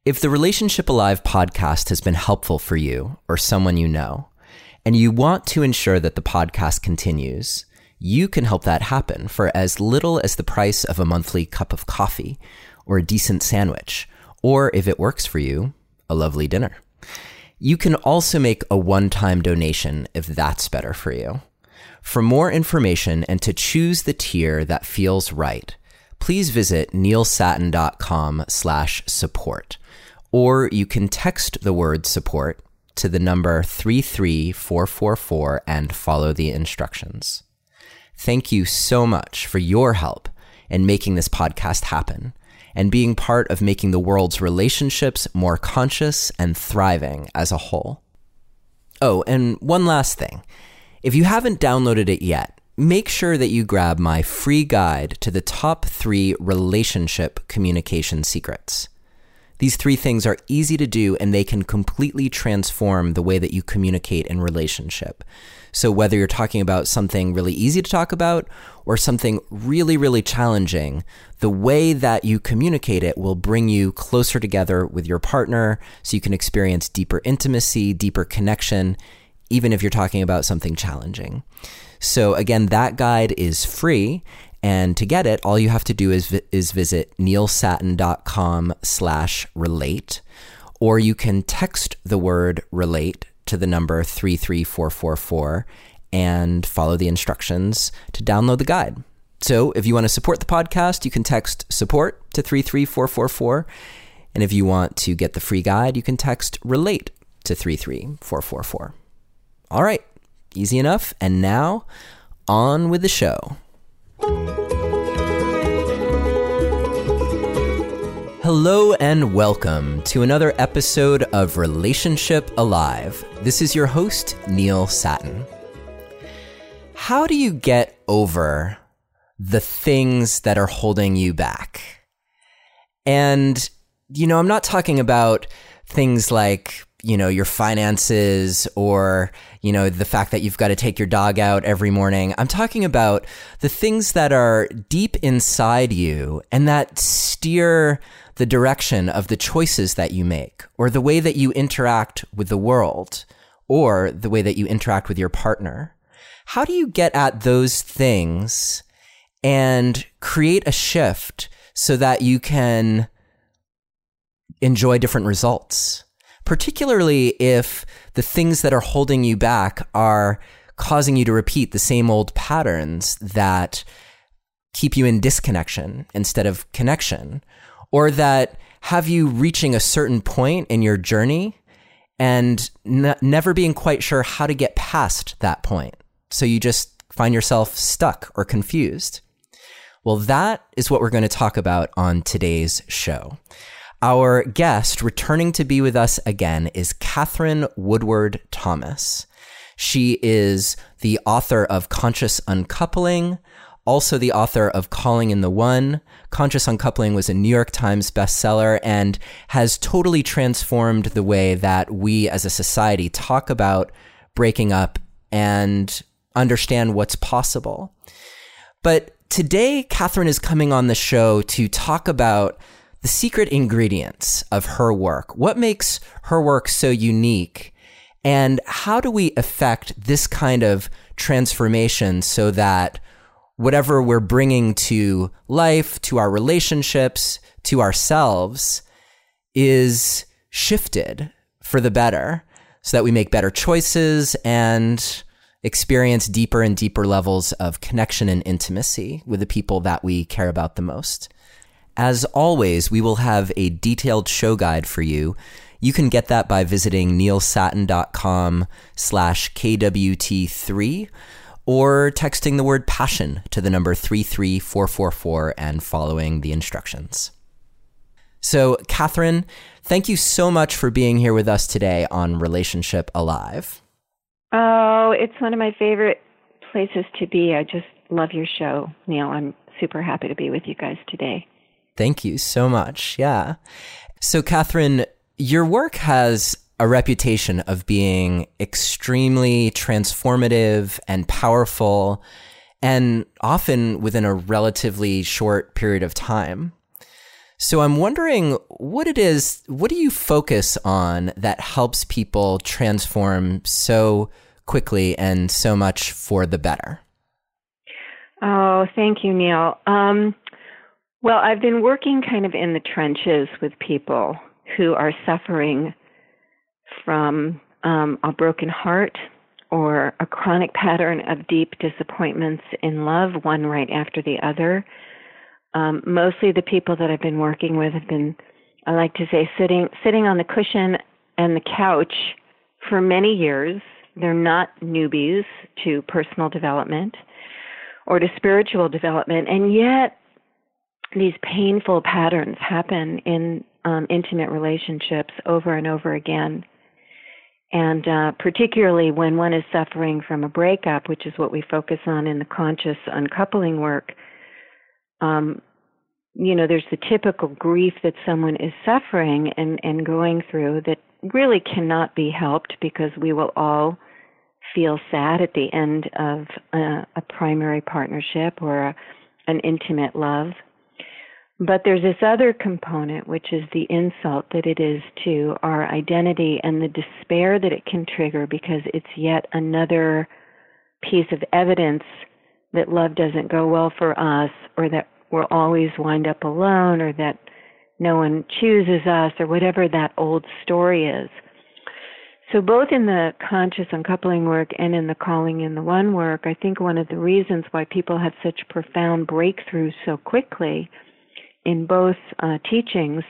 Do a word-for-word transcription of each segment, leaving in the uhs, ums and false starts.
If the Relationship Alive podcast has been helpful for you or someone you know, and you want to ensure that the podcast continues, you can help that happen for as little as the price of a monthly cup of coffee or a decent sandwich, or if it works for you, a lovely dinner. You can also make a one-time donation if that's better for you. For more information and to choose the tier that feels right, please visit neilsattin.com slash support, or you can text the word support to the number three three four four four and follow the instructions. Thank you so much for your help in making this podcast happen and being part of making the world's relationships more conscious and thriving as a whole. Oh, and one last thing. If you haven't downloaded it yet, make sure that you grab my free guide to the top three relationship communication secrets. These three things are easy to do, and they can completely transform the way that you communicate in relationship. So whether you're talking about something really easy to talk about or something really, really challenging, the way that you communicate it will bring you closer together with your partner so you can experience deeper intimacy, deeper connection, even if you're talking about something challenging. So again, that guide is free. And to get it, all you have to do is is visit neilsattin.com slash relate, or you can text the word relate to the number three three four four four and follow the instructions to download the guide. So if you want to support the podcast, you can text support to three three four four four. And if you want to get the free guide, you can text relate to three three four four four. All right, easy enough. And now on with the show. Hello and welcome to another episode of Relationship Alive. This is your host, Neil Sattin. How do you get over the things that are holding you back? And, you know, I'm not talking about things like, you know, your finances or, you know, the fact that you've got to take your dog out every morning. I'm talking about the things that are deep inside you and that steer the direction of the choices that you make, or the way that you interact with the world, or the way that you interact with your partner. How do you get at those things and create a shift so that you can enjoy different results? Particularly if the things that are holding you back are causing you to repeat the same old patterns that keep you in disconnection instead of connection, or that have you reaching a certain point in your journey and n- never being quite sure how to get past that point. So you just find yourself stuck or confused. Well, that is what we're going to talk about on today's show. Our guest returning to be with us again is Katherine Woodward Thomas. She is the author of Conscious Uncoupling, also the author of Calling in the One. Conscious Uncoupling was a New York Times bestseller and has totally transformed the way that we as a society talk about breaking up and understand what's possible. But today, Katherine is coming on the show to talk about the secret ingredients of her work. What makes her work so unique? And how do we affect this kind of transformation so that whatever we're bringing to life, to our relationships, to ourselves is shifted for the better so that we make better choices and experience deeper and deeper levels of connection and intimacy with the people that we care about the most? As always, we will have a detailed show guide for you. You can get that by visiting neilsattin.com slash KWT3 or texting the word passion to the number three three four four four and following the instructions. So, Katherine, thank you so much for being here with us today on Relationship Alive. Oh, it's one of my favorite places to be. I just love your show, Neil. I'm super happy to be with you guys today. Thank you so much. Yeah. So, Katherine, your work has a reputation of being extremely transformative and powerful, and often within a relatively short period of time. So I'm wondering what it is, what do you focus on that helps people transform so quickly and so much for the better? Oh, thank you, Neil. Um, well, I've been working kind of in the trenches with people who are suffering from um, a broken heart or a chronic pattern of deep disappointments in love, one right after the other. Um, mostly the people that I've been working with have been, I like to say, sitting sitting on the cushion and the couch for many years. They're not newbies to personal development or to spiritual development, and yet these painful patterns happen in um, intimate relationships over and over again. And uh, particularly when one is suffering from a breakup, which is what we focus on in the conscious uncoupling work, um, you know, there's the typical grief that someone is suffering and, and going through that really cannot be helped because we will all feel sad at the end of a, a primary partnership or a, an intimate love. But there's this other component, which is the insult that it is to our identity and the despair that it can trigger because it's yet another piece of evidence that love doesn't go well for us, or that we'll always wind up alone, or that no one chooses us, or whatever that old story is. So both in the conscious uncoupling work and in the calling in the one work, I think one of the reasons why people have such profound breakthroughs so quickly in both uh, teachings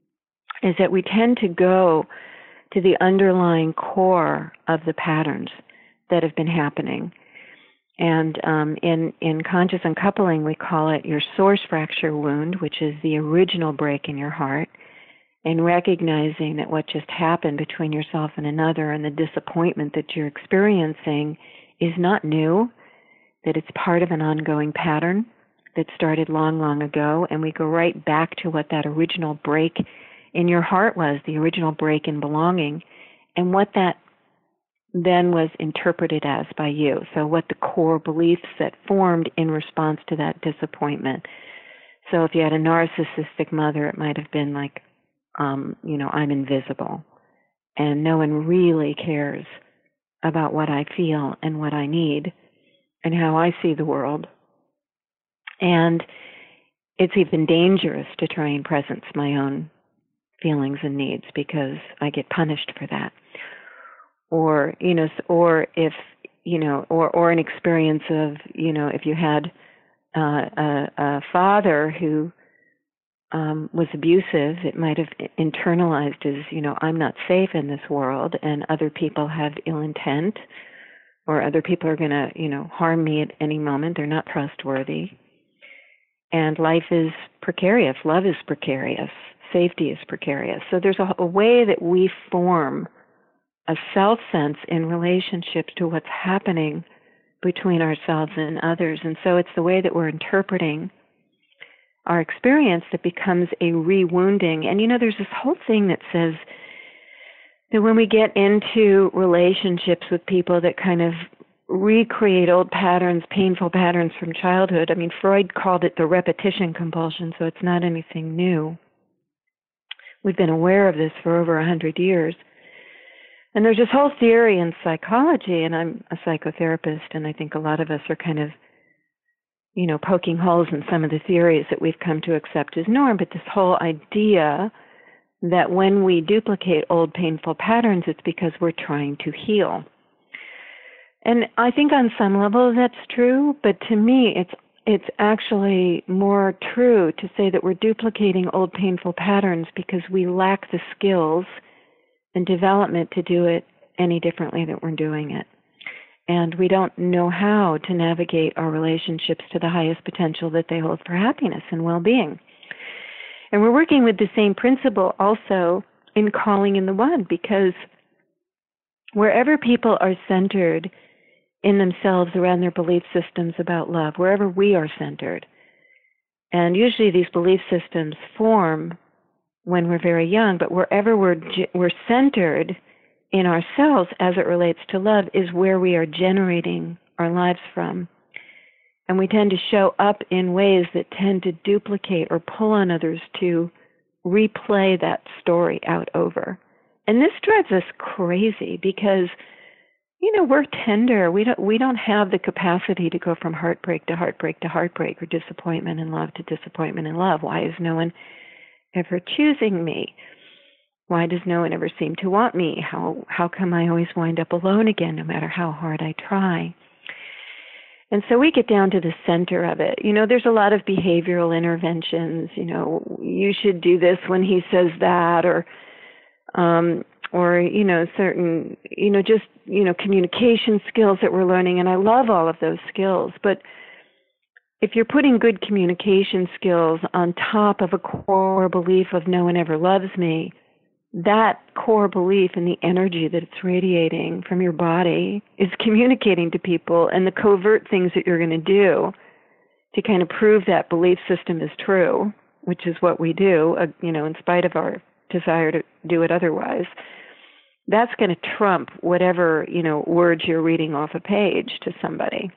is that we tend to go to the underlying core of the patterns that have been happening. And um, in, in conscious uncoupling, we call it your source fracture wound, which is the original break in your heart, and recognizing that what just happened between yourself and another and the disappointment that you're experiencing is not new, that it's part of an ongoing pattern that started long, long ago, and we go right back to what that original break in your heart was, the original break in belonging, and what that then was interpreted as by you. So what the core beliefs that formed in response to that disappointment. So if you had a narcissistic mother, it might have been like, um, you know, I'm invisible, and no one really cares about what I feel and what I need and how I see the world. And it's even dangerous to try and presence my own feelings and needs because I get punished for that. Or, you know, or if, you know, or, or an experience of, you know, if you had uh, a, a father who um, was abusive, it might have internalized as, you know, I'm not safe in this world and other people have ill intent, or other people are going to, you know, harm me at any moment. They're not trustworthy. And life is precarious. Love is precarious. Safety is precarious. So there's a, a way that we form a self-sense in relationships to what's happening between ourselves and others. And so it's the way that we're interpreting our experience that becomes a re-wounding. And, you know, there's this whole thing that says that when we get into relationships with people that kind of recreate old patterns, painful patterns from childhood. I mean, Freud called it the repetition compulsion, so it's not anything new. We've been aware of this for over a hundred years. And there's this whole theory in psychology, and I'm a psychotherapist, and I think a lot of us are kind of, you know, poking holes in some of the theories that we've come to accept as norm, but this whole idea that when we duplicate old painful patterns, it's because we're trying to heal. And I think on some level that's true, but to me it's it's actually more true to say that we're duplicating old painful patterns because we lack the skills and development to do it any differently than we're doing it. And we don't know how to navigate our relationships to the highest potential that they hold for happiness and well-being. And we're working with the same principle also in calling in the one, because wherever people are centered in themselves around their belief systems about love, wherever we are centered. And usually these belief systems form when we're very young, but wherever we're we're centered in ourselves as it relates to love is where we are generating our lives from. And we tend to show up in ways that tend to duplicate or pull on others to replay that story out over. And this drives us crazy because, you know, we're tender. We don't we don't have the capacity to go from heartbreak to heartbreak to heartbreak, or disappointment and love to disappointment and love. Why is no one ever choosing me? Why does no one ever seem to want me? How how come I always wind up alone again, no matter how hard I try? And so we get down to the center of it. You know, there's a lot of behavioral interventions. You know, you should do this when he says that, or, um, or you know, certain, you know, just you know, communication skills that we're learning. And I love all of those skills. But if you're putting good communication skills on top of a core belief of no one ever loves me, that core belief and the energy that it's radiating from your body is communicating to people, and the covert things that you're going to do to kind of prove that belief system is true, which is what we do, uh, you know, in spite of our desire to do it otherwise, that's going to trump whatever, you know, words you're reading off a page to somebody.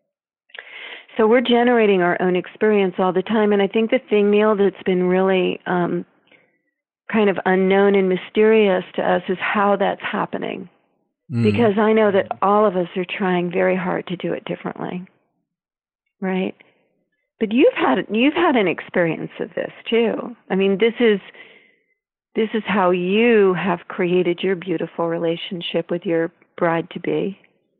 So we're generating our own experience all the time, and I think the thing, Neil, that's been really um, kind of unknown and mysterious to us is how that's happening. Mm. Because I know that all of us are trying very hard to do it differently, right? But you've had you've had an experience of this too. I mean, this is this is how you have created your beautiful relationship with your bride-to-be.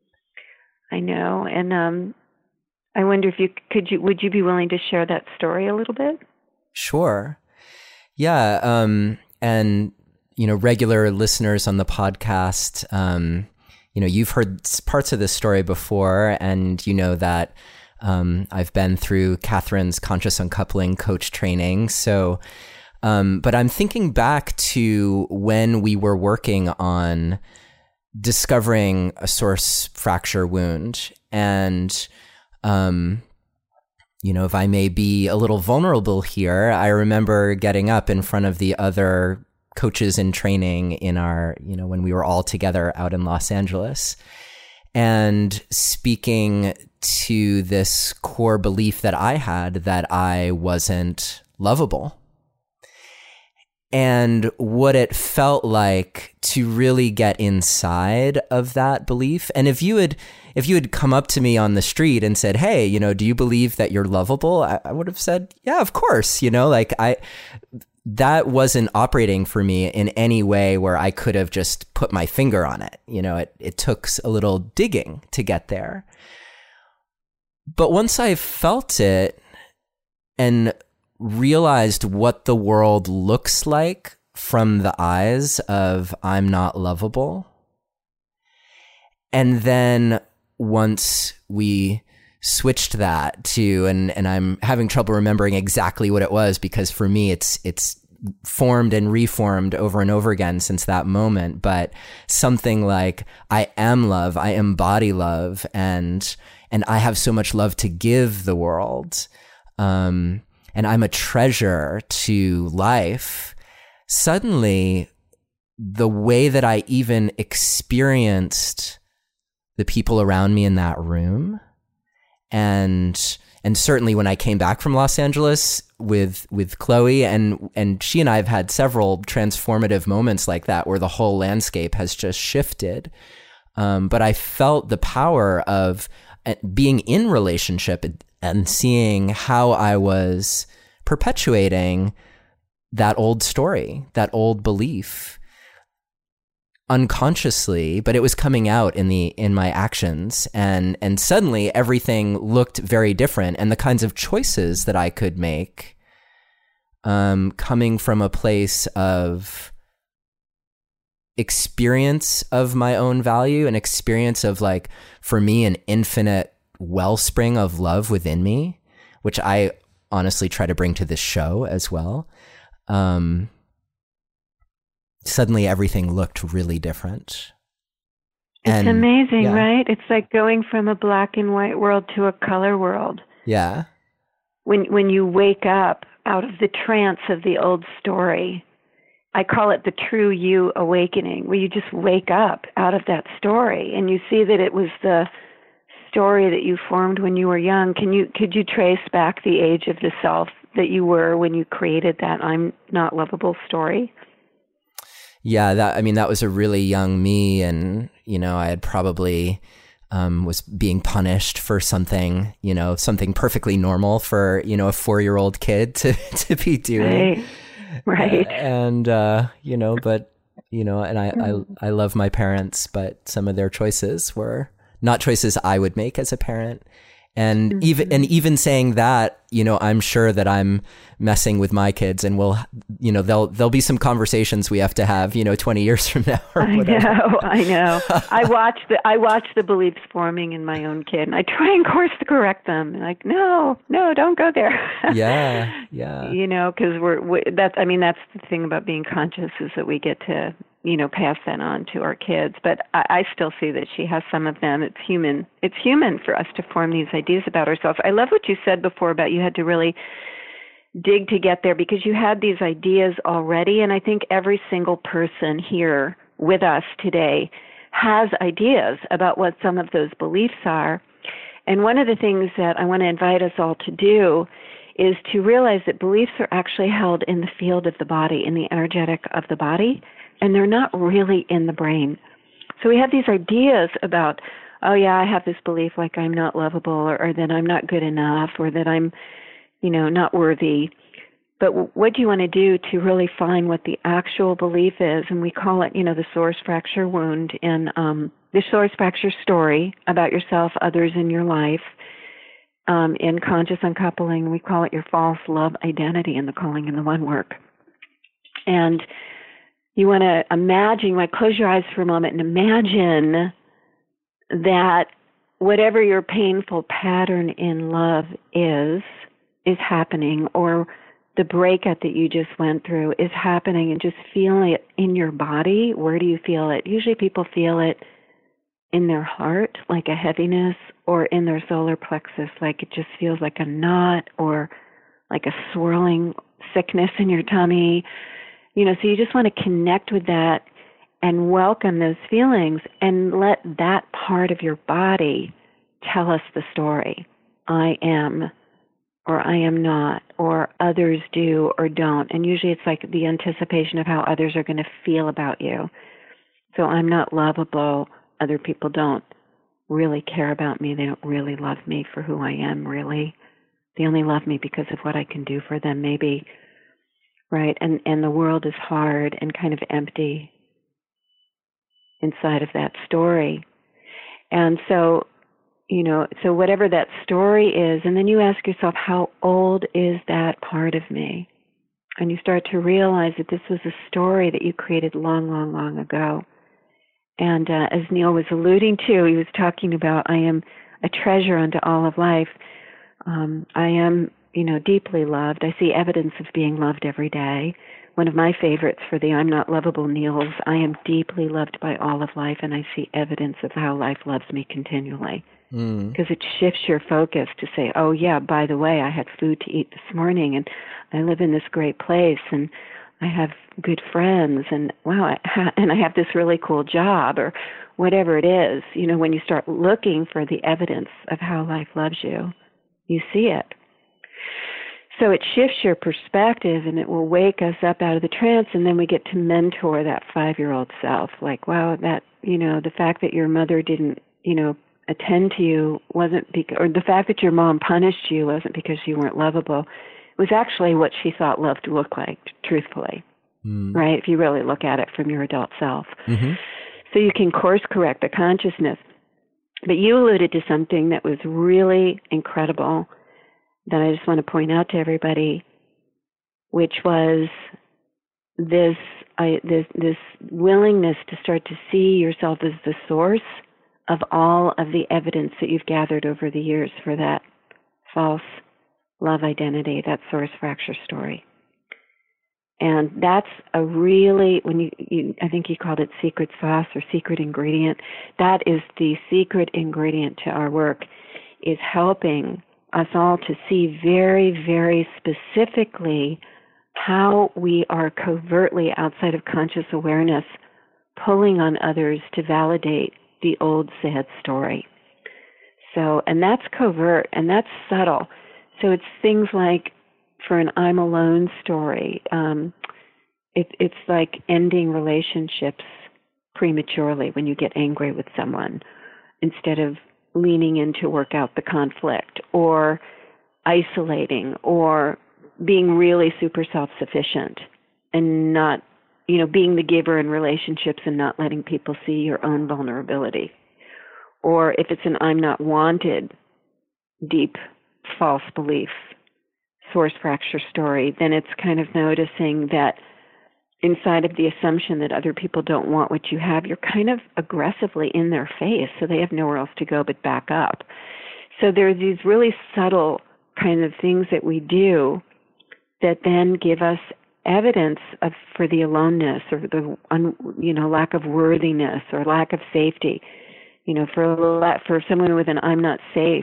I know, and um, I wonder if you could you would you be willing to share that story a little bit? Sure. Yeah, um, and, you know, regular listeners on the podcast, um, you know, you've heard parts of this story before, and you know that um, I've been through Catherine's Conscious Uncoupling coach training. So, um, but I'm thinking back to when we were working on discovering a source fracture wound, and um you know, if I may be a little vulnerable here, I remember getting up in front of the other coaches in training in our, you know, when we were all together out in Los Angeles, and speaking to this core belief that I had that I wasn't lovable. And what it felt like to really get inside of that belief. And if you had, if you had come up to me on the street and said, "Hey, you know, do you believe that you're lovable?" I, I would have said, "Yeah, of course." You know, like I, that wasn't operating for me in any way where I could have just put my finger on it. You know, it, it took a little digging to get there. But once I felt it and realized what the world looks like from the eyes of I'm not lovable. And then once we switched that to, and, and I'm having trouble remembering exactly what it was, because for me, it's, it's formed and reformed over and over again since that moment. But something like, I am love, I embody love, and, and I have so much love to give the world. Um, and I'm a treasure to life, suddenly the way that I even experienced the people around me in that room, and and certainly when I came back from Los Angeles with with Chloe, and and she and I have had several transformative moments like that where the whole landscape has just shifted. Um, but I felt the power of being in relationship and seeing how I was perpetuating that old story, that old belief unconsciously, but it was coming out in the in my actions, and and suddenly everything looked very different, and the kinds of choices that I could make um coming from a place of experience of my own value, an experience of, like, for me, an infinite wellspring of love within me, which I honestly try to bring to this show as well. Um, suddenly everything looked really different. And, it's amazing, yeah. Right? It's like going from a black and white world to a color world. Yeah. When when you wake up out of the trance of the old story, I call it the true you awakening, where you just wake up out of that story and you see that it was the story that you formed when you were young. Can you could you trace back the age of the self that you were when you created that I'm not lovable story? Yeah, that I mean, that was a really young me, and you know, I had probably um, was being punished for something, you know, something perfectly normal for you know a four-year-old kid to to be doing. Right. Right. Uh, and uh, you know, but you know, and I, I I love my parents, but some of their choices were not choices I would make as a parent. And mm-hmm. even and even saying that, you know, I'm sure that I'm messing with my kids, and we'll, you know, there'll there'll be some conversations we have to have, you know, twenty years from now. Or I whatever. know, I know. I watch the I watch the beliefs forming in my own kid, and I try and course correct them. Like, no, no, don't go there. Yeah, yeah. You know, because we're we, that's. I mean, that's the thing about being conscious, is that we get to, you know, pass that on to our kids. But I, I still see that she has some of them. It's human. It's human for us to form these ideas about ourselves. I love what you said before about you had to really dig to get there, because you had these ideas already. And I think every single person here with us today has ideas about what some of those beliefs are. And one of the things that I want to invite us all to do is to realize that beliefs are actually held in the field of the body, in the energetic of the body, and they're not really in the brain. So we have these ideas about, oh yeah, I have this belief like I'm not lovable, or, or that I'm not good enough, or that I'm, you know, not worthy. But w- what do you want to do to really find what the actual belief is? And we call it, you know, the source fracture wound, and um, the source fracture story about yourself, others in your life. Um, in conscious uncoupling, we call it your false love identity in the Calling in the One work. And you want to imagine, you want to close your eyes for a moment and imagine that whatever your painful pattern in love is, is happening, or the breakup that you just went through is happening, and just feeling it in your body. Where do you feel it? Usually people feel it in their heart, like a heaviness, or in their solar plexus, like it just feels like a knot, or like a swirling sickness in your tummy. You know, so you just want to connect with that and welcome those feelings, and let that part of your body tell us the story. I am, or I am not, or others do or don't. And usually it's like the anticipation of how others are going to feel about you. So I'm not lovable. Other people don't really care about me. They don't really love me for who I am, really. They only love me because of what I can do for them, maybe. Right? And and the world is hard and kind of empty inside of that story. And so, you know, so whatever that story is, and then you ask yourself, how old is that part of me? And you start to realize that this was a story that you created long, long, long ago. And uh, as Neil was alluding to, he was talking about, I am a treasure unto all of life. Um, I am, you know, deeply loved. I see evidence of being loved every day. One of my favorites for the I'm Not Lovable Neils, I am deeply loved by all of life, and I see evidence of how life loves me continually. Because mm. it shifts your focus to say, oh yeah, by the way, I had food to eat this morning, and I live in this great place, and I have good friends, and wow, I ha- and I have this really cool job, or whatever it is. You know, when you start looking for the evidence of how life loves you, you see it. So it shifts your perspective, and it will wake us up out of the trance, and then we get to mentor that five-year-old self. Like, wow, that, you know, the fact that your mother didn't, you know, attend to you wasn't because, or the fact that your mom punished you wasn't because you weren't lovable. It was actually what she thought love to look like, truthfully, mm. right? If you really look at it from your adult self. Mm-hmm. So you can course correct the consciousness. But you alluded to something that was really incredible that I just want to point out to everybody, which was this I, this this willingness to start to see yourself as the source of all of the evidence that you've gathered over the years for that false love identity, that source fracture story. And that's a really, when you, you, I think you called it secret sauce or secret ingredient, that is the secret ingredient to our work, is helping us all to see very, very specifically how we are covertly outside of conscious awareness pulling on others to validate the old sad story. So, and that's covert and that's subtle. So it's things like for an I'm alone story, um, it, it's like ending relationships prematurely when you get angry with someone instead of leaning in to work out the conflict, or isolating, or being really super self-sufficient and not, you know, being the giver in relationships and not letting people see your own vulnerability. Or if it's an I'm not wanted, deep false belief, source fracture story, then it's kind of noticing that inside of the assumption that other people don't want what you have, you're kind of aggressively in their face, so they have nowhere else to go but back up. So there are these really subtle kind of things that we do that then give us evidence of for the aloneness or the un, you know lack of worthiness or lack of safety. You know, for for someone with an I'm not safe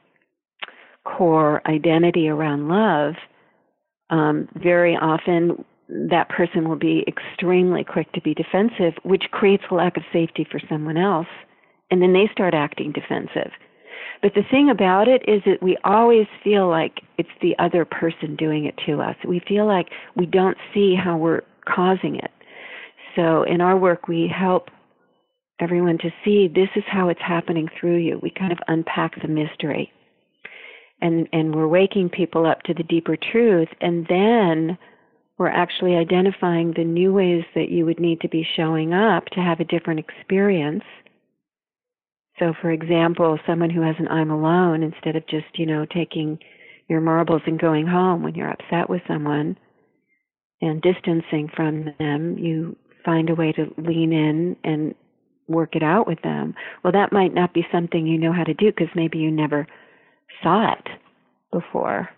core identity around love, um, very often that person will be extremely quick to be defensive, which creates a lack of safety for someone else, and then they start acting defensive. But the thing about it is that we always feel like it's the other person doing it to us. We feel like we don't see how we're causing it. So in our work, we help everyone to see this is how it's happening through you. We kind of unpack the mystery. And, and we're waking people up to the deeper truth, and then we're actually identifying the new ways that you would need to be showing up to have a different experience. So, for example, someone who has an I'm alone, instead of just, you know, taking your marbles and going home when you're upset with someone and distancing from them, you find a way to lean in and work it out with them. Well, that might not be something you know how to do because maybe you never saw it before.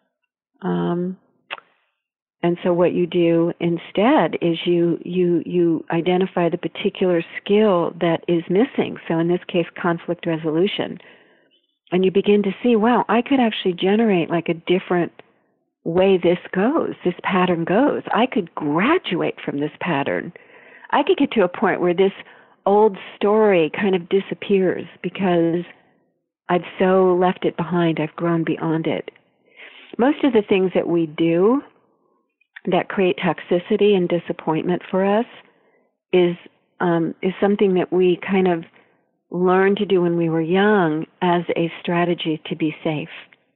Um, and so what you do instead is you you you identify the particular skill that is missing. So in this case, conflict resolution. And you begin to see, wow, I could actually generate like a different way this goes, this pattern goes. I could graduate from this pattern. I could get to a point where this old story kind of disappears because I've so left it behind. I've grown beyond it. Most of the things that we do that create toxicity and disappointment for us is um, is something that we kind of learned to do when we were young as a strategy to be safe.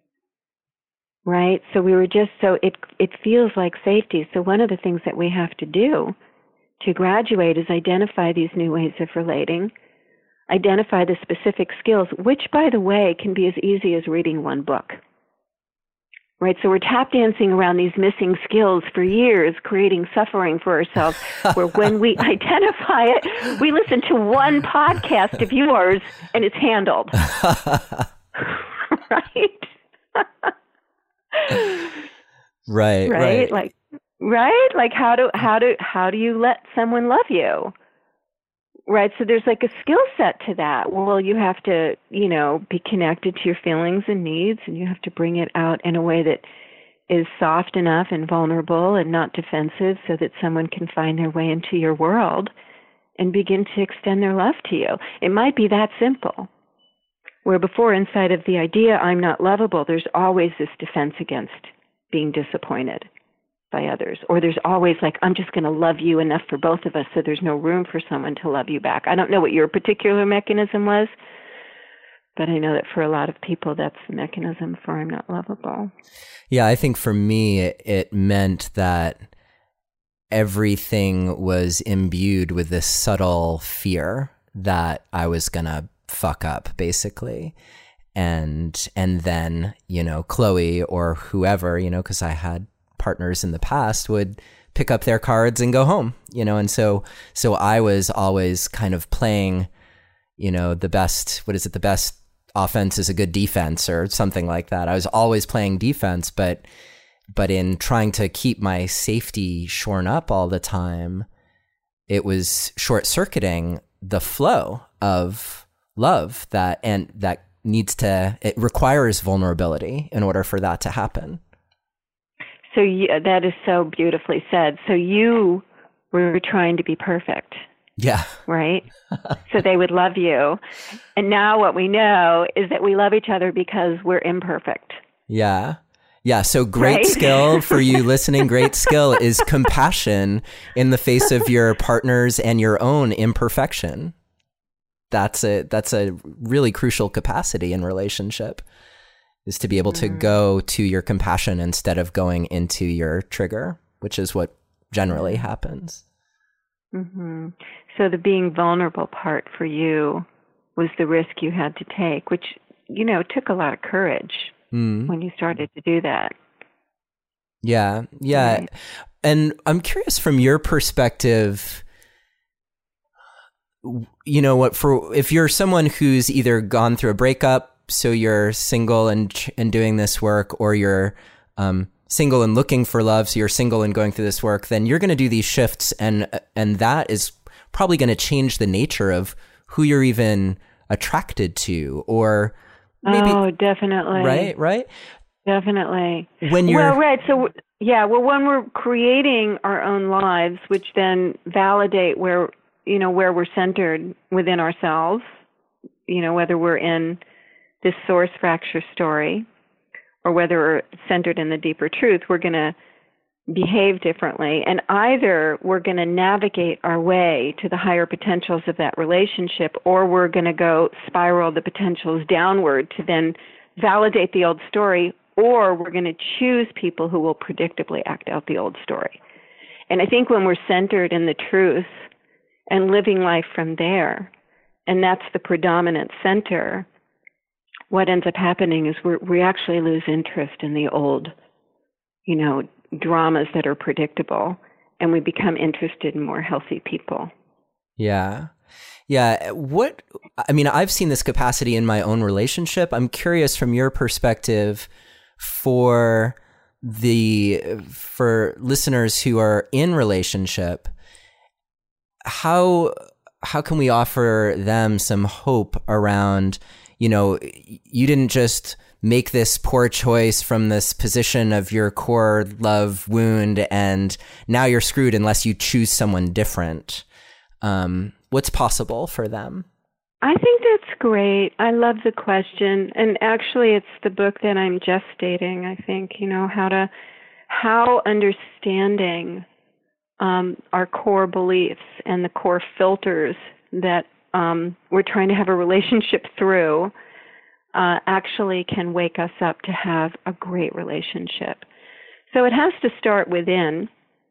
Right? So we were just so it it feels like safety. So one of the things that we have to do to graduate is identify these new ways of relating, identify the specific skills, which, by the way, can be as easy as reading one book. Right? So we're tap dancing around these missing skills for years, creating suffering for ourselves, where when we identify it, we listen to one podcast of yours and it's handled. Right? Right, right. Right? Like, right? Like how do how do how do you let someone love you? Right? So there's like a skill set to that. Well, you have to, you know, be connected to your feelings and needs, and you have to bring it out in a way that is soft enough and vulnerable and not defensive so that someone can find their way into your world and begin to extend their love to you. It might be that simple. Where before, inside of the idea, I'm not lovable, there's always this defense against being disappointed by others. Or there's always like, I'm just going to love you enough for both of us so there's no room for someone to love you back. I don't know what your particular mechanism was, but I know that for a lot of people, that's the mechanism for I'm not lovable. Yeah, I think for me, it, it meant that everything was imbued with this subtle fear that I was going to fuck up, basically. And, and then, you know, Chloe or whoever, you know, because I had partners in the past, would pick up their cards and go home, you know, and so so I was always kind of playing, you know, the best, what is it, the best offense is a good defense or something like that. I was always playing defense, but but in trying to keep my safety shorn up all the time, it was short-circuiting the flow of love that and that needs to, it requires vulnerability in order for that to happen. So you, that is so beautifully said. So you were trying to be perfect. Yeah. Right? So they would love you. And now what we know is that we love each other because we're imperfect. Yeah. Yeah, so great right? skill for you listening, great skill is compassion in the face of your partner's and your own imperfection. That's a that's a really crucial capacity in relationship, is to be able to go to your compassion instead of going into your trigger, which is what generally happens. Mm-hmm. So the being vulnerable part for you was the risk you had to take, which, you know, took a lot of courage mm. when you started to do that. Yeah, yeah. Right. And I'm curious from your perspective, you know what, for if you're someone who's either gone through a breakup, so you're single and and doing this work, or you're um, single and looking for love, so you're single and going through this work, then you're going to do these shifts, and and that is probably going to change the nature of who you're even attracted to, or maybe. Oh, definitely. Right, right. Definitely. When you're well, right. So yeah, well, when we're creating our own lives, which then validate where you know where we're centered within ourselves, you know, whether we're in this source fracture story or whether we're centered in the deeper truth, we're going to behave differently. And either we're going to navigate our way to the higher potentials of that relationship, or we're going to go spiral the potentials downward to then validate the old story, or we're going to choose people who will predictably act out the old story. And I think when we're centered in the truth and living life from there, and that's the predominant center, what ends up happening is we we actually lose interest in the old, you know, dramas that are predictable, and we become interested in more healthy people. Yeah. Yeah. What, I mean, I've seen this capacity in my own relationship. I'm curious from your perspective for the, for listeners who are in relationship, how, how can we offer them some hope around, you know, you didn't just make this poor choice from this position of your core love wound, and now you're screwed unless you choose someone different. Um, what's possible for them? I think that's great. I love the question. And actually, it's the book that I'm gestating, I think, you know, how to, how understanding um, our core beliefs and the core filters that um, we're trying to have a relationship through uh, actually can wake us up to have a great relationship. So it has to start within,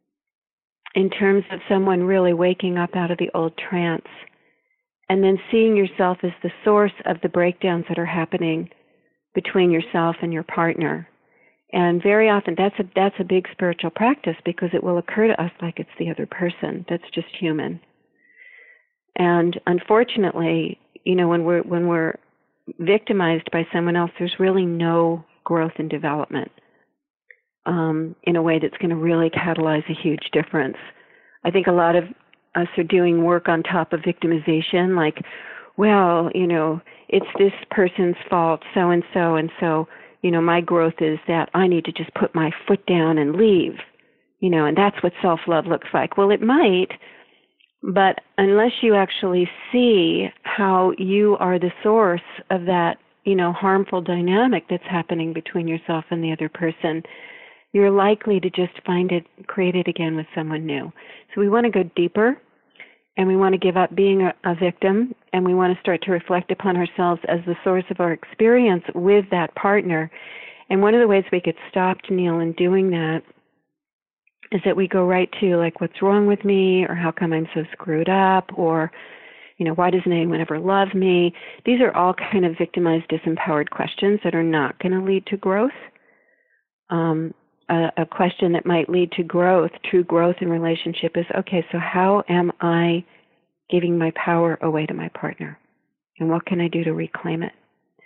in terms of someone really waking up out of the old trance and then seeing yourself as the source of the breakdowns that are happening between yourself and your partner. And very often that's a that's a big spiritual practice, because it will occur to us like it's the other person. That's just human. And unfortunately, you know, when we're when we're victimized by someone else, there's really no growth and development um, in a way that's going to really catalyze a huge difference. I think a lot of us are doing work on top of victimization, like, well, you know, it's this person's fault, so and so, and so, you know, my growth is that I need to just put my foot down and leave, you know, and that's what self-love looks like. Well, it might. But unless you actually see how you are the source of that, you know, harmful dynamic that's happening between yourself and the other person, you're likely to just find it, create it again with someone new. So we want to go deeper, and we want to give up being a, a victim, and we want to start to reflect upon ourselves as the source of our experience with that partner. And one of the ways we get stopped, Neil, in doing that is that we go right to, like, what's wrong with me, or how come I'm so screwed up, or, you know, why doesn't anyone ever love me? These are all kind of victimized, disempowered questions that are not going to lead to growth. Um, a, a question that might lead to growth, true growth in relationship, is, okay, so how am I giving my power away to my partner? And what can I do to reclaim it?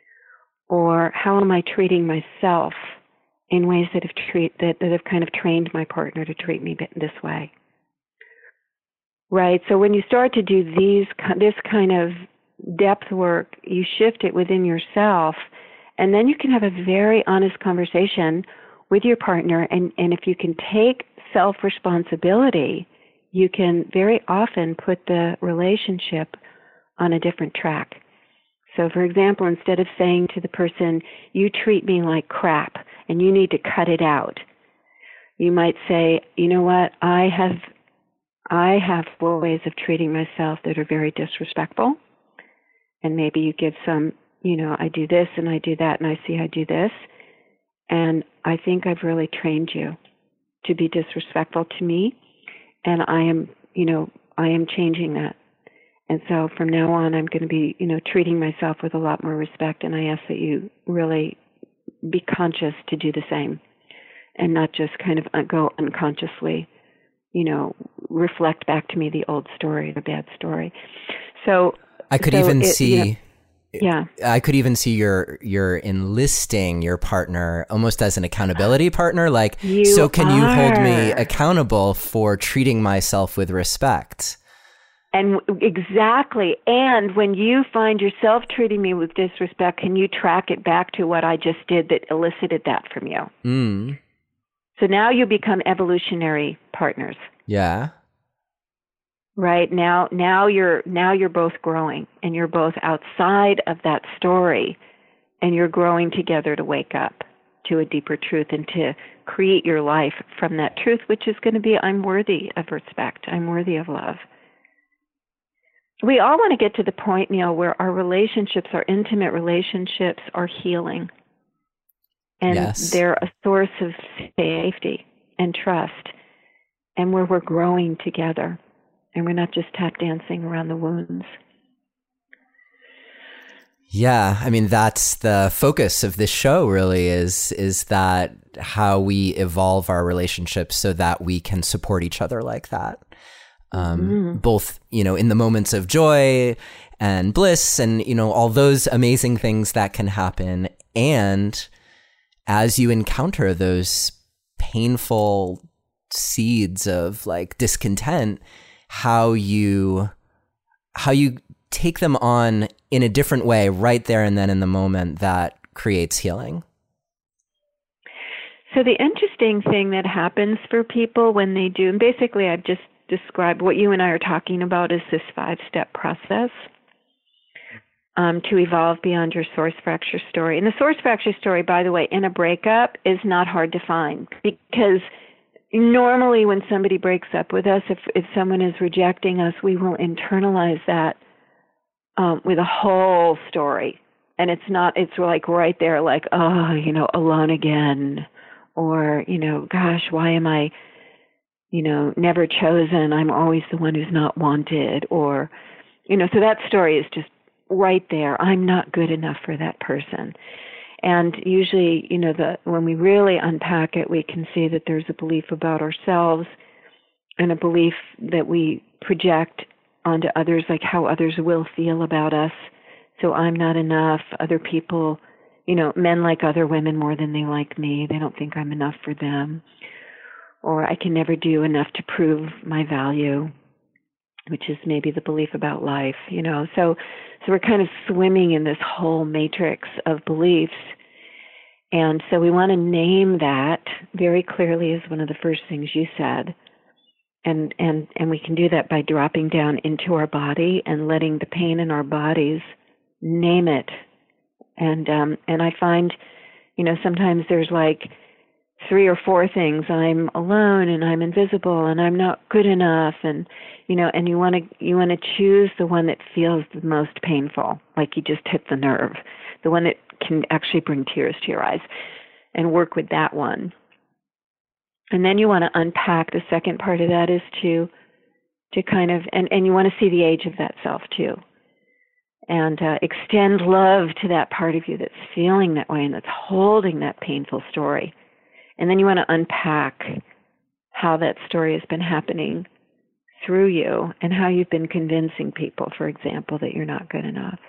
Or how am I treating myself in ways that have treat that, that have kind of trained my partner to treat me this way? Right. So when you start to do these this kind of depth work, you shift it within yourself, and then you can have a very honest conversation with your partner. And, and if you can take self-responsibility, you can very often put the relationship on a different track. So, for example, instead of saying to the person, you treat me like crap, and you need to cut it out. You might say, you know what, I have I have ways of treating myself that are very disrespectful. And maybe you give some, you know, I do this and I do that and I see I do this. And I think I've really trained you to be disrespectful to me. And I am, you know, I am changing that. And so from now on, I'm going to be, you know, treating myself with a lot more respect. And I ask that you really be conscious to do the same and not just kind of go unconsciously, you know, reflect back to me the old story, the bad story. So I could so even it, see, you know, yeah, I could even see your, your enlisting your partner almost as an accountability partner. Like, you so can are. you hold me accountable for treating myself with respect? And exactly. And when you find yourself treating me with disrespect, can you track it back to what I just did that elicited that from you? Mm. So now you become evolutionary partners. Yeah. Right? Now now you're now you're both growing, and you're both outside of that story, and you're growing together to wake up to a deeper truth and to create your life from that truth, which is going to be, I'm worthy of respect. I'm worthy of love. We all want to get to the point, Neil, where our relationships, our intimate relationships, are healing. And Yes. they're a source of safety and trust, and where we're growing together, and we're not just tap dancing around the wounds. Yeah, I mean, that's the focus of this show, really, is is that how we evolve our relationships so that we can support each other like that. Um, mm-hmm. Both, you know, in the moments of joy and bliss and, you know, all those amazing things that can happen. And as you encounter those painful seeds of like discontent, how you, how you take them on in a different way right there and then in the moment that creates healing. So the interesting thing that happens for people when they do, and basically I've just described what you and I are talking about is this five-step process um, to evolve beyond your source fracture story. And the source fracture story, by the way, in a breakup is not hard to find, because normally when somebody breaks up with us, if, if someone is rejecting us, we will internalize that um, with a whole story. And it's not, it's like right there, like, oh, you know, alone again. Or, you know, gosh, why am I, you know, never chosen? I'm always the one who's not wanted. Or, you know, so that story is just right there. I'm not good enough for that person. And usually, you know, the when we really unpack it, we can see that there's a belief about ourselves and a belief that we project onto others, like how others will feel about us. So I'm not enough. Other people, you know, men like other women more than they like me. They don't think I'm enough for them. Or I can never do enough to prove my value, which is maybe the belief about life, you know. So so we're kind of swimming in this whole matrix of beliefs. And so we want to name that very clearly as one of the first things you said. And and and we can do that by dropping down into our body and letting the pain in our bodies name it. And um and I find, you know, sometimes there's like three or four things. I'm alone and I'm invisible and I'm not good enough, and you know, and you want to you want to choose the one that feels the most painful, like you just hit the nerve, the one that can actually bring tears to your eyes, and work with that one. And then you want to unpack the second part of that is to to kind of and and you want to see the age of that self too. And uh, extend love to that part of you that's feeling that way and that's holding that painful story. And then you want to unpack how that story has been happening through you and how you've been convincing people, for example, that you're not good enough.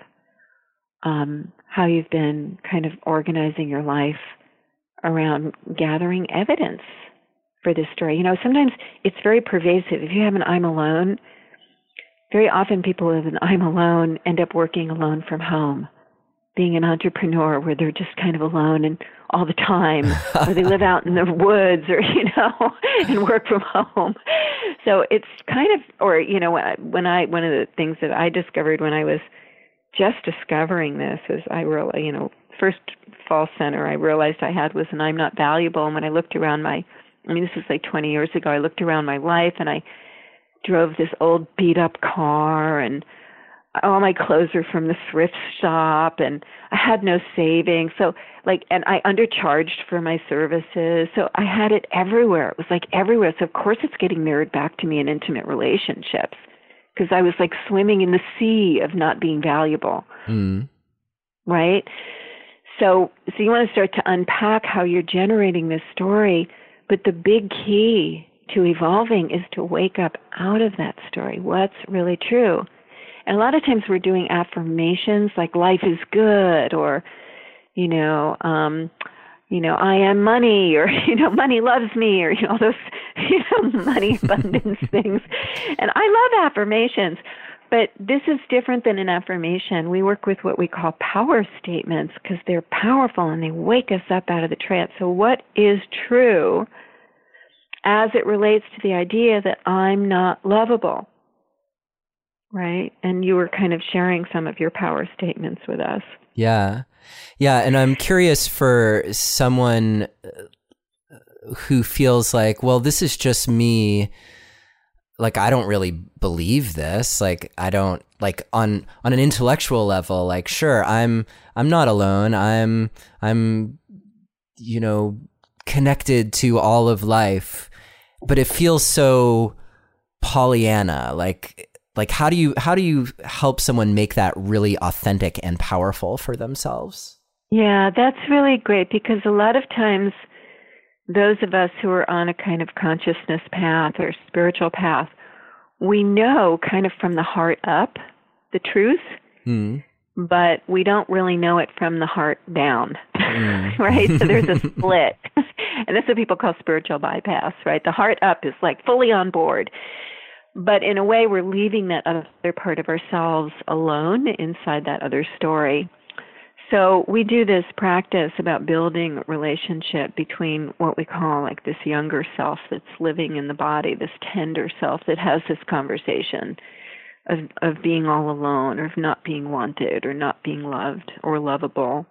Um, how you've been kind of organizing your life around gathering evidence for this story. You know, sometimes it's very pervasive. If you have an I'm alone, very often people with an I'm alone end up working alone from home, being an entrepreneur where they're just kind of alone and all the time, or they live out in the woods, or, you know, and work from home. So it's kind of, or, you know, when I, one of the things that I discovered when I was just discovering this is I really, you know, first false center I realized I had was an I'm not valuable. And when I looked around my, I mean, this was like twenty years ago, I looked around my life and I drove this old beat up car and all my clothes were from the thrift shop and I had no savings. So like, and I undercharged for my services. So I had it everywhere. It was like everywhere. So of course it's getting mirrored back to me in intimate relationships because I was like swimming in the sea of not being valuable. Mm. Right? So, so you want to start to unpack how you're generating this story, but the big key to evolving is to wake up out of that story. What's really true? And a lot of times we're doing affirmations like life is good, or, you know, um, you know, I am money, or, you know, money loves me, or, you know, all those, you know, money abundance things. And I love affirmations, but this is different than an affirmation. We work with what we call power statements because they're powerful and they wake us up out of the trance. So what is true as it relates to the idea that I'm not lovable, right? And you were kind of sharing some of your power statements with us. Yeah. Yeah. And I'm curious for someone who feels like, well, this is just me. Like, I don't really believe this. Like, I don't, like, on, on an intellectual level, like, sure, I'm, I'm not alone. I'm, I'm, you know, connected to all of life, but it feels so Pollyanna. Like, like, how do you, how do you help someone make that really authentic and powerful for themselves? Yeah, that's really great because a lot of times those of us who are on a kind of consciousness path or spiritual path, we know kind of from the heart up the truth, mm. but we don't really know it from the heart down, mm. right? So there's a split. And that's what people call spiritual bypass, right? The heart up is like fully on board. But in a way, we're leaving that other part of ourselves alone inside that other story. So we do this practice about building a relationship between what we call like this younger self that's living in the body, this tender self that has this conversation of, of being all alone or of not being wanted or not being loved or lovable.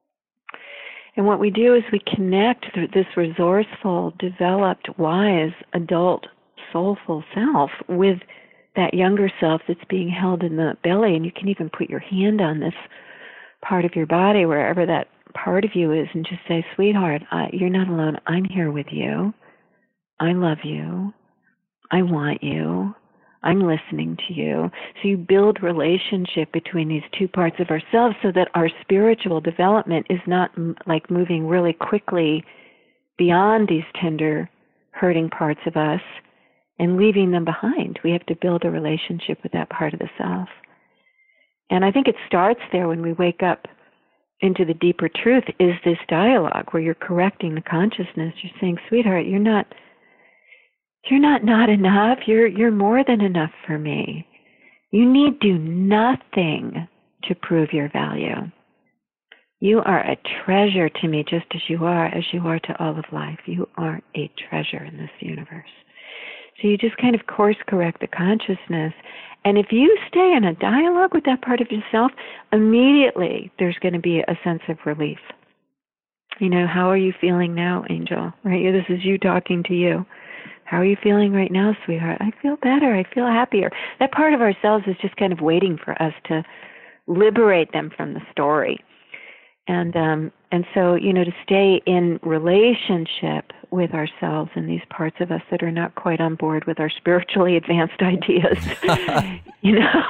And what we do is we connect through this resourceful, developed, wise, adult, soulful self with that younger self that's being held in the belly. And you can even put your hand on this part of your body, wherever that part of you is, and just say, sweetheart, I, you're not alone. I'm here with you. I love you. I want you. I'm listening to you. So you build relationship between these two parts of ourselves so that our spiritual development is not m- like moving really quickly beyond these tender, hurting parts of us and leaving them behind. We have to build a relationship with that part of the self. And I think it starts there when we wake up into the deeper truth, is this dialogue where you're correcting the consciousness. You're saying, sweetheart, you're not, you're not not enough. You're, you're more than enough for me. You need do nothing to prove your value. You are a treasure to me just as you are, as you are to all of life. You are a treasure in this universe. So you just kind of course correct the consciousness. And if you stay in a dialogue with that part of yourself, immediately there's going to be a sense of relief. You know, how are you feeling now, Angel? Right? This is you talking to you. How are you feeling right now, sweetheart? I feel better. I feel happier. That part of ourselves is just kind of waiting for us to liberate them from the story. And um, and so, you know, to stay in relationship with ourselves and these parts of us that are not quite on board with our spiritually advanced ideas, you know,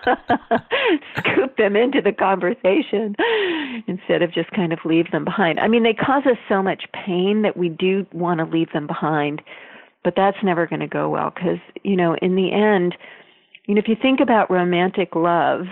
scoop them into the conversation instead of just kind of leave them behind. I mean, they cause us so much pain that we do want to leave them behind, but that's never going to go well because, you know, in the end, you know, if you think about romantic love,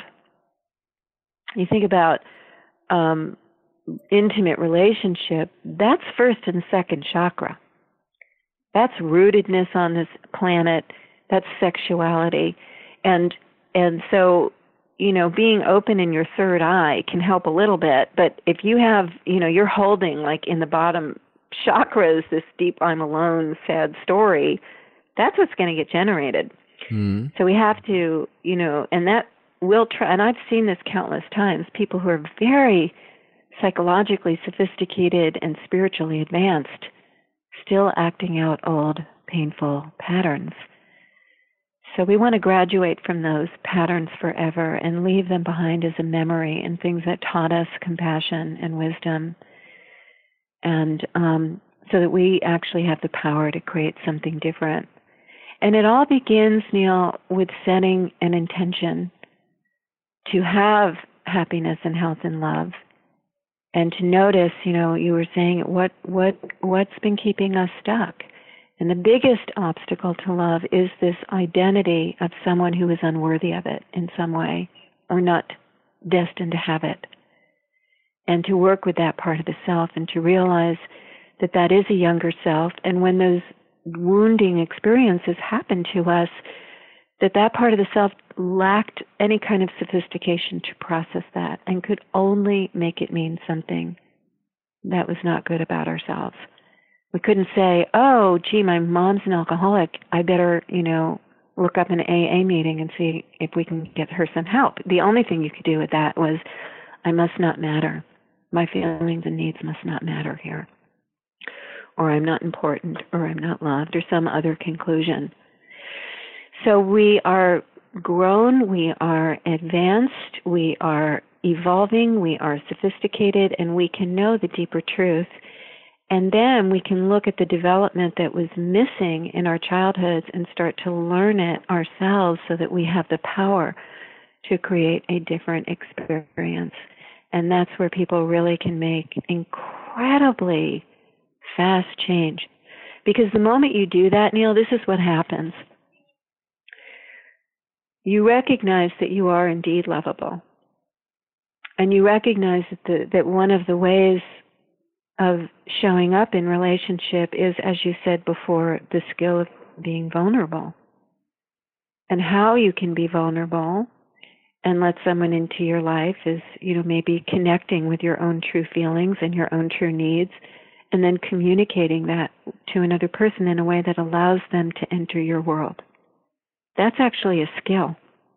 you think about Um, intimate relationship, that's first and second chakra. That's rootedness on this planet. That's sexuality. And and so, you know, being open in your third eye can help a little bit. But if you have, you know, you're holding like in the bottom chakras, this deep I'm alone, sad story, that's what's going to get generated. Mm. So we have to, you know, and that we'll try, and I've seen this countless times, people who are very psychologically sophisticated and spiritually advanced, still acting out old, painful patterns. So we want to graduate from those patterns forever and leave them behind as a memory and things that taught us compassion and wisdom. And um, so that we actually have the power to create something different. And it all begins, Neil, with setting an intention to have happiness and health and love. And to notice, you know, you were saying, what, what, what's been keeping us stuck? And the biggest obstacle to love is this identity of someone who is unworthy of it in some way, or not destined to have it. And to work with that part of the self and to realize that that is a younger self. And when those wounding experiences happen to us, that that part of the self lacked any kind of sophistication to process that and could only make it mean something that was not good about ourselves. We couldn't say, oh, gee, my mom's an alcoholic. I better, you know, look up an A A meeting and see if we can get her some help. The only thing you could do with that was, I must not matter. My feelings and needs must not matter here. Or I'm not important, or I'm not loved, or some other conclusion. So we are grown, we are advanced, we are evolving, we are sophisticated, and we can know the deeper truth. And then we can look at the development that was missing in our childhoods and start to learn it ourselves so that we have the power to create a different experience. And that's where people really can make incredibly fast change. Because the moment you do that, Neil, this is what happens. You recognize that you are indeed lovable. And you recognize that, the, that one of the ways of showing up in relationship is, as you said before, the skill of being vulnerable. And how you can be vulnerable and let someone into your life is, you know, maybe connecting with your own true feelings and your own true needs, and then communicating that to another person in a way that allows them to enter your world. That's actually a skill.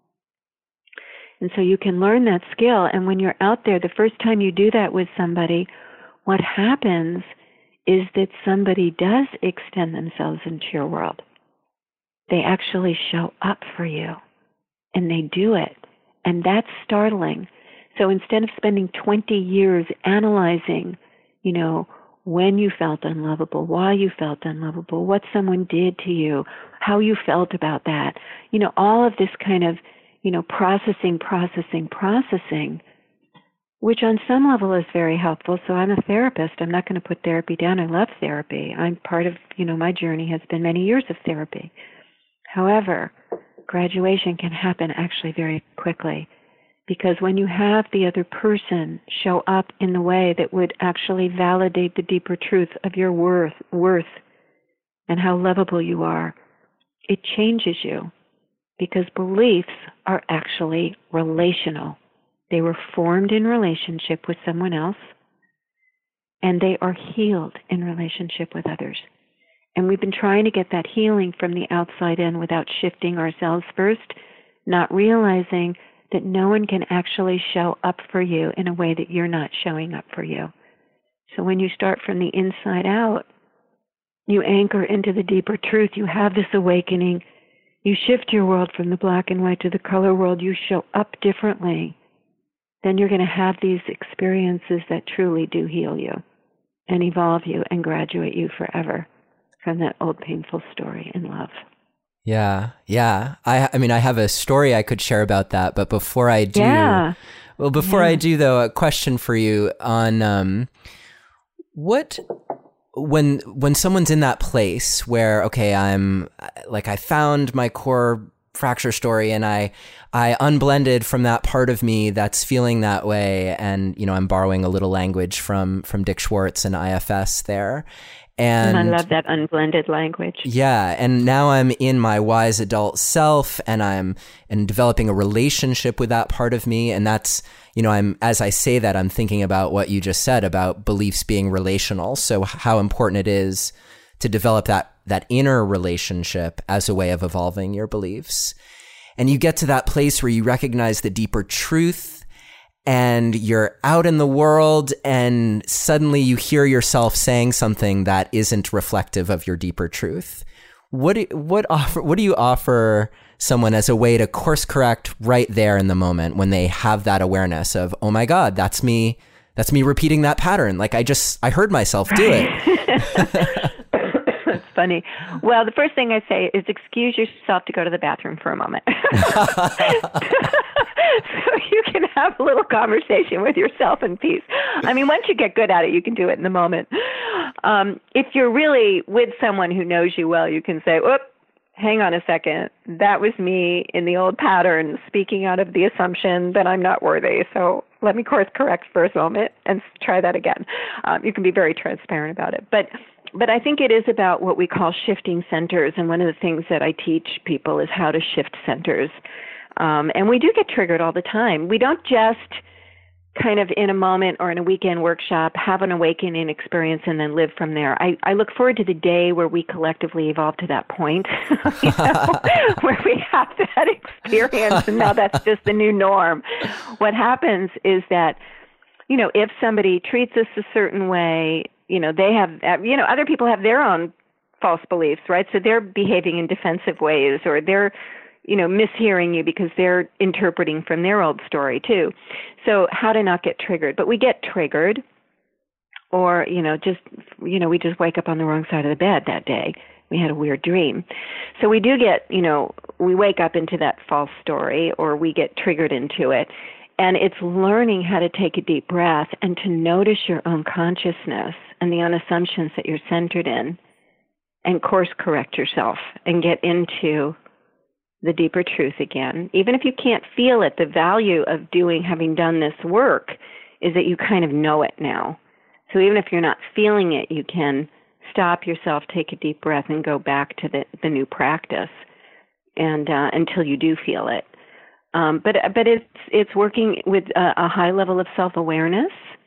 And so you can learn that skill, and when you're out there, the first time you do that with somebody, what happens is that somebody does extend themselves into your world. They actually show up for you, and they do it. And that's startling. So instead of spending twenty years analyzing, you know, when you felt unlovable, why you felt unlovable, what someone did to you, how you felt about that, you know, all of this kind of, you know, processing, processing, processing, which on some level is very helpful. So I'm a therapist. I'm not going to put therapy down. I love therapy. I'm part of, you know, my journey has been many years of therapy. However, graduation can happen actually very quickly, because when you have the other person show up in the way that would actually validate the deeper truth of your worth, worth and how lovable you are, it changes you, because beliefs are actually relational. They were formed in relationship with someone else, and they are healed in relationship with others. And we've been trying to get that healing from the outside in without shifting ourselves first, not realizing that no one can actually show up for you in a way that you're not showing up for you. So when you start from the inside out, you anchor into the deeper truth. You have this awakening. You shift your world from the black and white to the color world. You show up differently. Then you're going to have these experiences that truly do heal you and evolve you and graduate you forever from that old painful story in love. Yeah, yeah. I I mean, I have a story I could share about that, but before I do, yeah. well, before yeah. I do though, a question for you on um, what, when when someone's in that place where, okay, I'm like, I found my core fracture story and I I unblended from that part of me that's feeling that way, and you know, I'm borrowing a little language from from Dick Schwartz and I F S there. And, and I love that unblended language. Yeah. And now I'm in my wise adult self, and I'm and developing a relationship with that part of me. And that's, you know, I'm, as I say that, I'm thinking about what you just said about beliefs being relational. So how important it is to develop that, that inner relationship as a way of evolving your beliefs. And you get to that place where you recognize the deeper truth, and you're out in the world and suddenly you hear yourself saying something that isn't reflective of your deeper truth. What do, what offer what do you offer someone as a way to course correct right there in the moment when they have that awareness of, oh my God, that's me, that's me repeating that pattern. Like I just, I heard myself do it. It's funny. Well, the first thing I say is excuse yourself to go to the bathroom for a moment. So you can have a little conversation with yourself in peace. I mean, once you get good at it, you can do it in the moment. Um, if you're really with someone who knows you well, you can say, whoop, hang on a second. That was me in the old pattern, speaking out of the assumption that I'm not worthy. So let me course correct for a moment and try that again. Um, you can be very transparent about it. But But I think it is about what we call shifting centers. And one of the things that I teach people is how to shift centers. Um, and we do get triggered all the time. We don't just kind of in a moment or in a weekend workshop have an awakening experience and then live from there. I, I look forward to the day where we collectively evolve to that point, you know, where we have that experience and now that's just the new norm. What happens is that, you know, if somebody treats us a certain way, you know, they have, you know, other people have their own false beliefs, right? So they're behaving in defensive ways or they're, you know, mishearing you because they're interpreting from their old story too. So how to not get triggered. But we get triggered or, you know, just, you know, we just wake up on the wrong side of the bed that day. We had a weird dream. So we do get, you know, we wake up into that false story or we get triggered into it. And it's learning how to take a deep breath and to notice your own consciousness and the own assumptions that you're centered in and course correct yourself and get into the deeper truth again. Even if you can't feel it, the value of doing, having done this work is that you kind of know it now. So even if you're not feeling it, you can stop yourself, take a deep breath, and go back to the, the new practice and uh, until you do feel it. Um, but but it's it's working with a, a high level of self-awareness,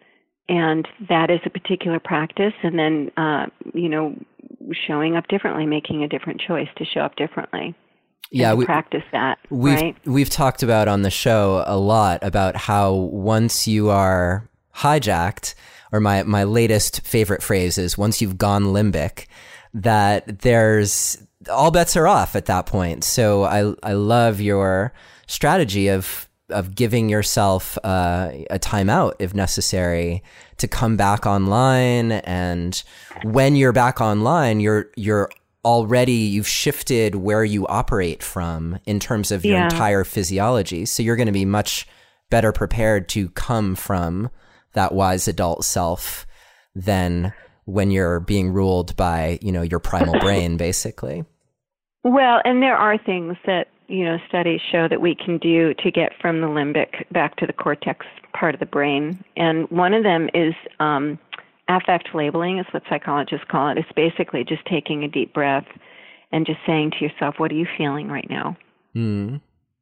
and that is a particular practice. And then uh, you know, showing up differently, making a different choice to show up differently. Yeah, we practice that. We've right? we've talked about on the show a lot about how once you are hijacked, or my my latest favorite phrase is once you've gone limbic, that there's all bets are off at that point. So I I love your strategy of of giving yourself uh, a timeout if necessary to come back online, and when you're back online, you're you're already you've shifted where you operate from in terms of your yeah. entire physiology. So you're going to be much better prepared to come from that wise adult self than when you're being ruled by, you know, your primal brain, basically. Well, and there are things that, you know, studies show that we can do to get from the limbic back to the cortex part of the brain. And one of them is um, affect labeling, is what psychologists call it. It's basically just taking a deep breath and just saying to yourself, what are you feeling right now? Mm.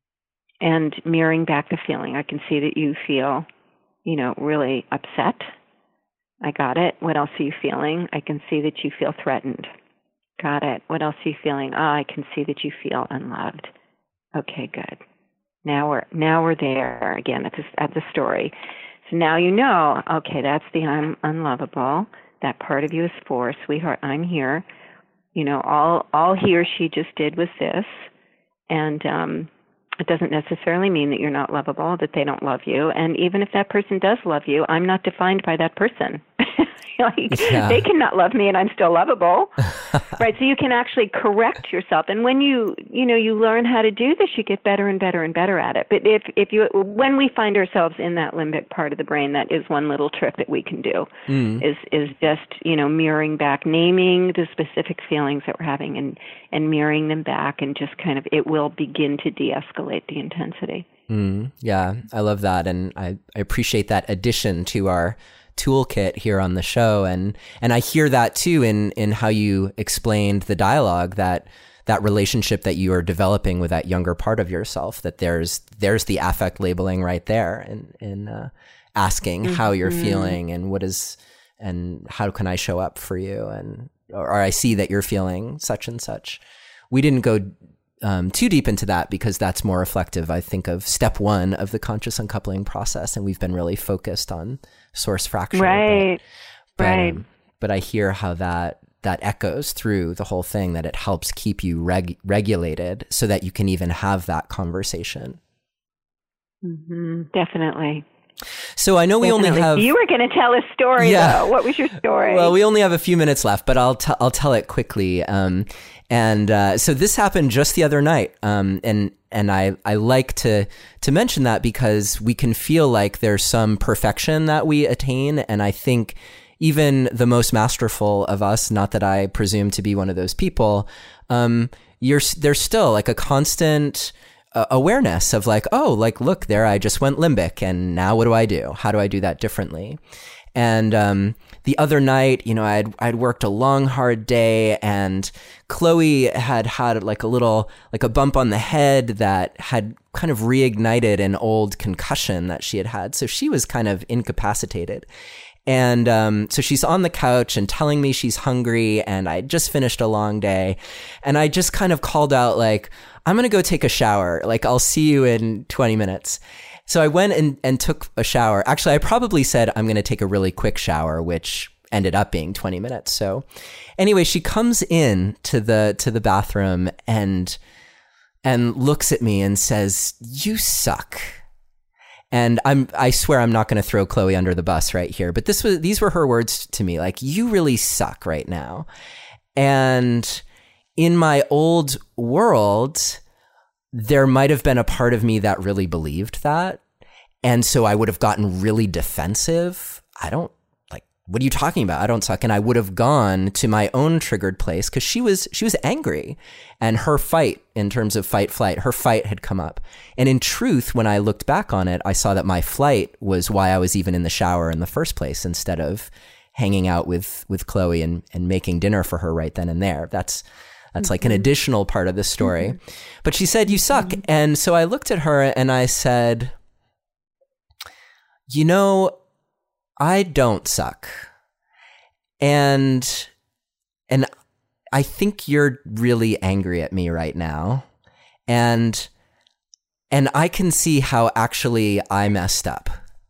And mirroring back the feeling. I can see that you feel, you know, really upset. I got it. What else are you feeling? I can see that you feel threatened. Got it. What else are you feeling? Oh, I can see that you feel unloved. Okay, good. Now we're now we're there again at the at the story. So now you know. Okay, that's the I'm unlovable. That part of you is for, sweetheart. I'm here. You know, all all he or she just did was this, and um, it doesn't necessarily mean that you're not lovable, that they don't love you. And even if that person does love you, I'm not defined by that person. Like, yeah. They cannot love me and I'm still lovable. Right? So you can actually correct yourself. And when you, you know, you learn how to do this, you get better and better and better at it. But if, if you, when we find ourselves in that limbic part of the brain, that is one little trick that we can do mm. is, is just, you know, mirroring back, naming the specific feelings that we're having and, and mirroring them back, and just kind of, it will begin to de-escalate the intensity. Mm. Yeah, I love that. And I, I appreciate that addition to our toolkit here on the show, and and I hear that too in in how you explained the dialogue, that that relationship that you are developing with that younger part of yourself, that there's there's the affect labeling right there, and in, in uh, asking mm-hmm. how you're feeling and what is and how can I show up for you, and or, or I see that you're feeling such and such. We didn't go um, too deep into that because that's more reflective, I think, of step one of the conscious uncoupling process. And we've been really focused on source fracture. Right, but, right. But, um, but I hear how that that echoes through the whole thing, that it helps keep you reg- regulated so that you can even have that conversation. Mm-hmm, definitely. So I know we Definitely. only have... You were going to tell a story, yeah. though. What was your story? Well, we only have a few minutes left, but I'll, t- I'll tell it quickly. Um, and uh, so this happened just the other night. Um, and and I, I like to, to mention that because we can feel like there's some perfection that we attain. And I think even the most masterful of us, not that I presume to be one of those people, um, you're there's still like a constant uh, awareness of like, oh, like, look there, I just went limbic, and now what do I do? How do I do that differently? And um, the other night, you know, I'd I'd worked a long, hard day, and Chloe had had like a little, like a bump on the head that had kind of reignited an old concussion that she had had. So she was kind of incapacitated. And um, so she's on the couch and telling me she's hungry, and I just finished a long day. And I just kind of called out like, I'm going to go take a shower. Like, I'll see you in twenty minutes. So I went and, and took a shower. Actually, I probably said I'm going to take a really quick shower, which ended up being twenty minutes. So anyway, she comes in to the to the bathroom and and looks at me and says, "You suck." And I'm, I swear I'm not going to throw Chloe under the bus right here, but this was, these were her words to me, like, you really suck right now. And in my old world, there might have been a part of me that really believed that. And so I would have gotten really defensive. I don't, like, what are you talking about? I don't suck. And I would have gone to my own triggered place because she was, she was angry, and her fight, in terms of fight flight, her fight had come up. And in truth, when I looked back on it, I saw that my flight was why I was even in the shower in the first place, instead of hanging out with, with Chloe and, and making dinner for her right then and there. That's, that's mm-hmm. like an additional part of the story. Mm-hmm. But she said, you suck. Mm-hmm. And so I looked at her and I said, you know, I don't suck. And, and I think you're really angry at me right now. And, and I can see how actually I messed up.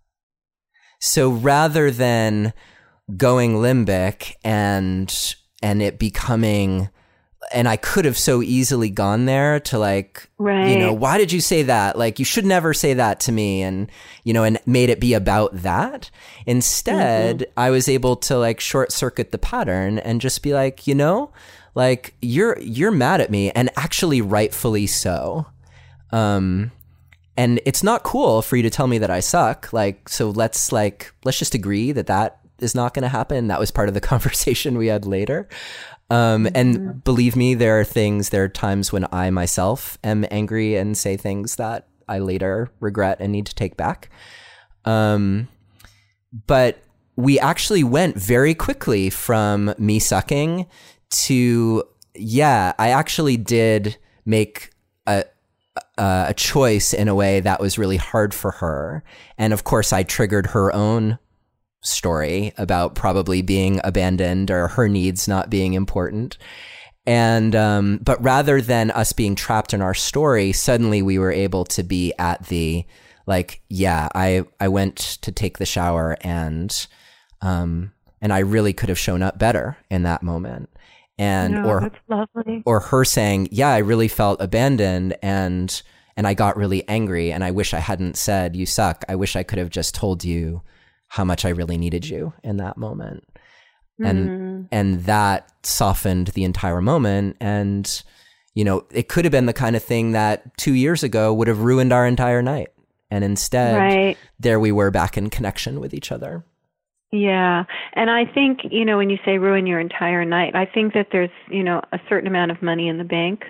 So rather than going limbic and, and it becoming, and I could have so easily gone there to like, right. you know, why did you say that? Like, you should never say that to me. And, you know, and made it be about that. Instead, mm-hmm. I was able to like short circuit the pattern and just be like, you know, like you're, you're mad at me, and actually rightfully so. Um, and it's not cool for you to tell me that I suck. Like, so let's like, let's just agree that that is not going to happen. That was part of the conversation we had later. Um, and mm-hmm. believe me, there are things, there are times when I myself am angry and say things that I later regret and need to take back. Um, but we actually went very quickly from me sucking to, yeah, I actually did make a, a, a choice in a way that was really hard for her. And of course, I triggered her own story about probably being abandoned or her needs not being important. And, um, but rather than us being trapped in our story, suddenly we were able to be at the, like, yeah, I, I went to take the shower and, um, and I really could have shown up better in that moment. And, no, or, that's lovely. or her saying, yeah, I really felt abandoned and, and I got really angry, and I wish I hadn't said, you suck. I wish I could have just told you how much I really needed you in that moment. And, mm. and that softened the entire moment. And, you know, it could have been the kind of thing that two years ago would have ruined our entire night. And instead, right. there we were back in connection with each other. Yeah. And I think, you know, when you say ruin your entire night, I think that there's, you know, a certain amount of money in the bank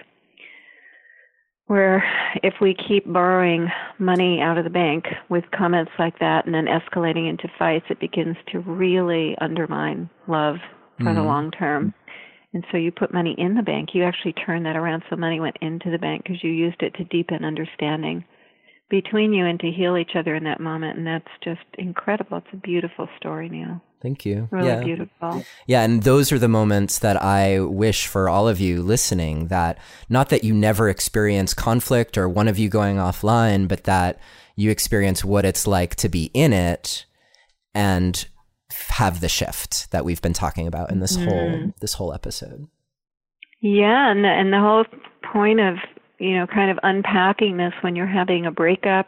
where if we keep borrowing money out of the bank with comments like that and then escalating into fights, it begins to really undermine love for mm. the long term. And so you put money in the bank, you actually turn that around so money went into the bank because you used it to deepen understanding between you and to heal each other in that moment. And that's just incredible. It's a beautiful story, Neil. Thank you. Really yeah. beautiful. Yeah, and those are the moments that I wish for all of you listening, that not that you never experience conflict or one of you going offline, but that you experience what it's like to be in it and have the shift that we've been talking about in this mm. whole this whole episode. Yeah, and the, and the whole point of, you know, kind of unpacking this when you're having a breakup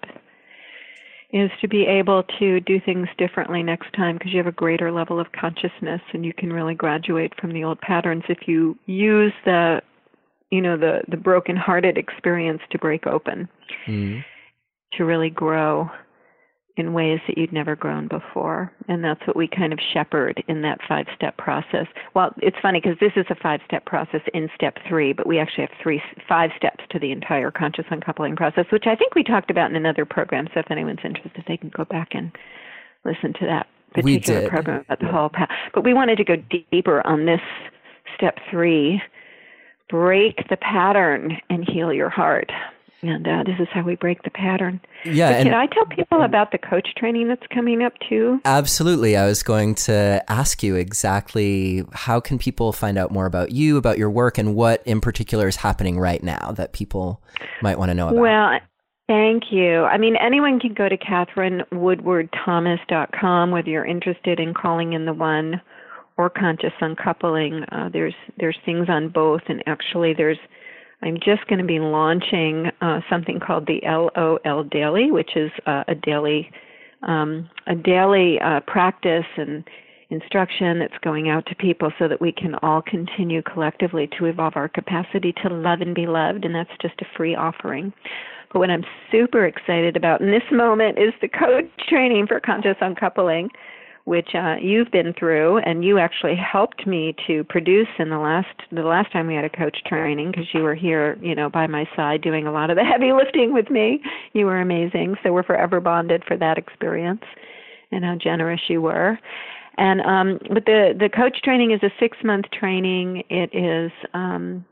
is to be able to do things differently next time, because you have a greater level of consciousness and you can really graduate from the old patterns if you use the, you know, the, the broken-hearted experience to break open, mm. to really grow in ways that you'd never grown before. And that's what we kind of shepherd in that five-step process. Well, it's funny because this is a five-step process in step three, but we actually have three, five steps to the entire conscious uncoupling process, which I think we talked about in another program. So if anyone's interested, they can go back and listen to that particular program about the whole path. But we wanted to go deeper on this step three, break the pattern and heal your heart. And uh, this is how we break the pattern. Yeah. But can I tell people about the coach training that's coming up too? Absolutely. I was going to ask you exactly how can people find out more about you, about your work, and what in particular is happening right now that people might want to know about. Well, thank you. I mean, anyone can go to Catherine Woodward Thomas dot com, whether you're interested in calling in the one or conscious uncoupling. Uh, there's there's things on both, and actually there's I'm just going to be launching uh, something called the L O L Daily, which is uh, a daily um, a daily uh, practice and instruction that's going out to people so that we can all continue collectively to evolve our capacity to love and be loved, and that's just a free offering. But what I'm super excited about in this moment is the coach training for conscious uncoupling, which uh, you've been through, and you actually helped me to produce in the last the last time we had a coach training, because you were here, you know, by my side doing a lot of the heavy lifting with me. You were amazing, so we're forever bonded for that experience and how generous you were. And um, but the the coach training is a six month training. It is, um,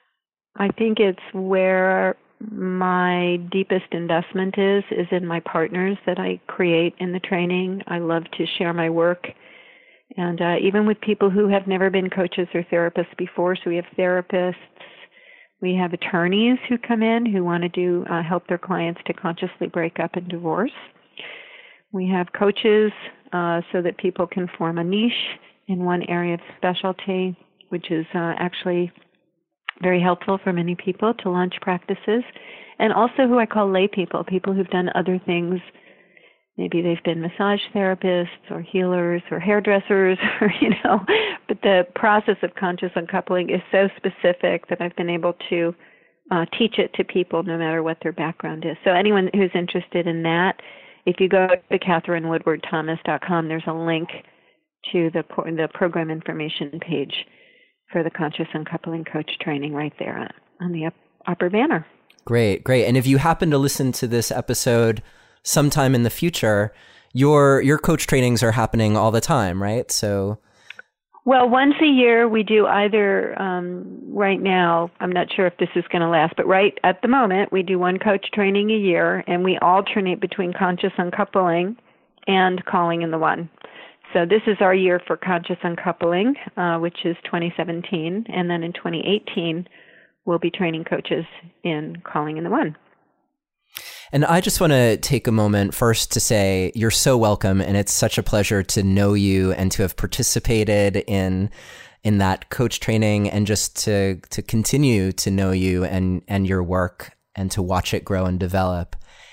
I think, it's where my deepest investment is, is in my partners that I create in the training. I love to share my work, and uh, even with people who have never been coaches or therapists before. So we have therapists, we have attorneys who come in who want to do uh, help their clients to consciously break up and divorce. We have coaches uh, so that people can form a niche in one area of specialty, which is uh, actually very helpful for many people to launch practices, and also who I call lay people, people who've done other things. Maybe they've been massage therapists or healers or hairdressers, or, you know, but the process of conscious uncoupling is so specific that I've been able to uh, teach it to people no matter what their background is. So anyone who's interested in that, if you go to Catherine Woodward Thomas dot com, there's a link to the the program information page for the Conscious Uncoupling Coach Training right there on the up, upper banner. Great, great. And if you happen to listen to this episode sometime in the future, your your coach trainings are happening all the time, right? So, well, once a year we do either, um, right now, I'm not sure if this is going to last, but right at the moment we do one coach training a year, and we alternate between Conscious Uncoupling and Calling in the One. So this is our year for Conscious Uncoupling, uh, which is twenty seventeen, and then in twenty eighteen, we'll be training coaches in Calling in the One. And I just want to take a moment first to say you're so welcome, and it's such a pleasure to know you and to have participated in in that coach training, and just to to continue to know you and and your work, and to watch it grow and develop.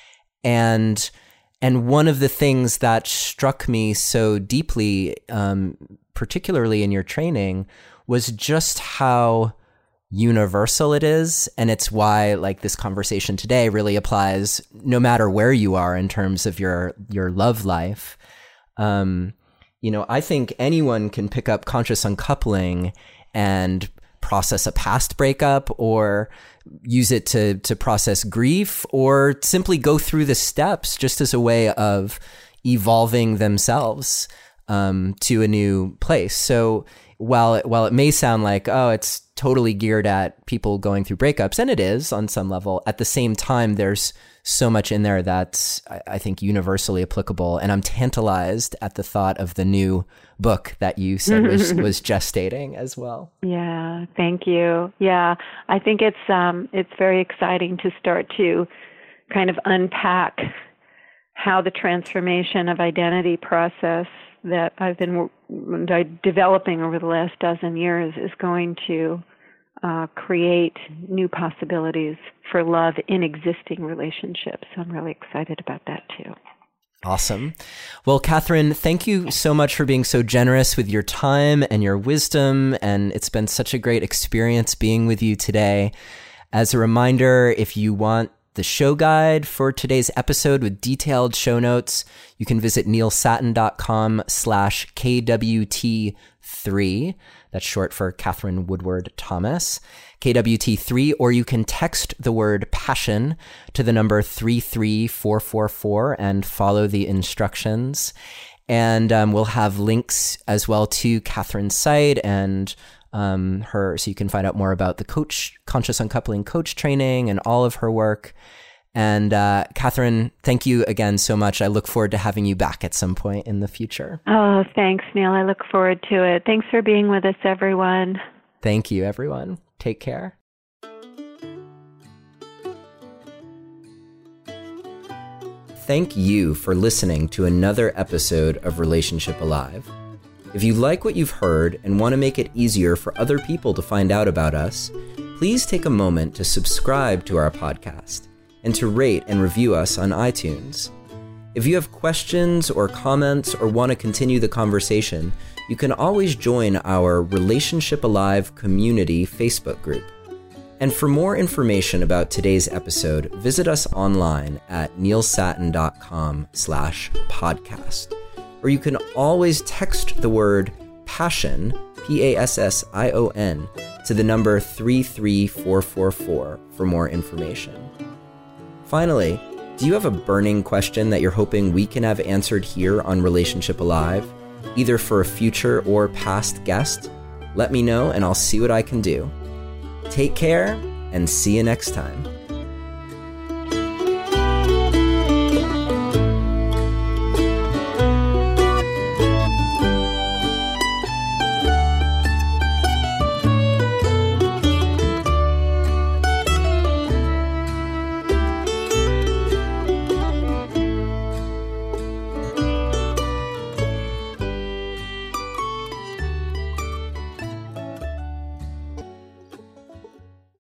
And And one of the things that struck me so deeply, um, particularly in your training, was just how universal it is. And it's why, like, this conversation today really applies no matter where you are in terms of your, your love life. Um, you know, I think anyone can pick up conscious uncoupling and process a past breakup, or use it to to process grief, or simply go through the steps just as a way of evolving themselves um, to a new place. So while it, while it may sound like, oh, it's totally geared at people going through breakups, and it is on some level, at the same time, there's so much in there that's, I, I think, universally applicable. And I'm tantalized at the thought of the new book that you said was, was gestating as well. Yeah, thank you. Yeah, I think it's um, it's very exciting to start to kind of unpack how the transformation of identity process that I've been developing over the last dozen years is going to uh, create new possibilities for love in existing relationships. I'm really excited about that too. Awesome. Well, Catherine, thank you so much for being so generous with your time and your wisdom. And it's been such a great experience being with you today. As a reminder, if you want the show guide for today's episode with detailed show notes, you can visit neilsattin.com slash KWT3. That's short for Catherine Woodward Thomas, K W T three, or you can text the word passion to the number three three four four four and follow the instructions. And um, we'll have links as well to Catherine's site and Um, her, so you can find out more about the coach, conscious uncoupling coach training and all of her work. And uh, Catherine, thank you again so much. I look forward to having you back at some point in the future. Oh, thanks, Neil. I look forward to it. Thanks for being with us, everyone. Thank you, everyone. Take care. Thank you for listening to another episode of Relationship Alive. If you like what you've heard and want to make it easier for other people to find out about us, please take a moment to subscribe to our podcast and to rate and review us on iTunes. If you have questions or comments or want to continue the conversation, you can always join our Relationship Alive community Facebook group. And for more information about today's episode, visit us online at neilsattin.com slash podcast. Or you can always text the word passion, P A S S I O N, to the number three three four four four for more information. Finally, do you have a burning question that you're hoping we can have answered here on Relationship Alive, either for a future or past guest? Let me know and I'll see what I can do. Take care and see you next time.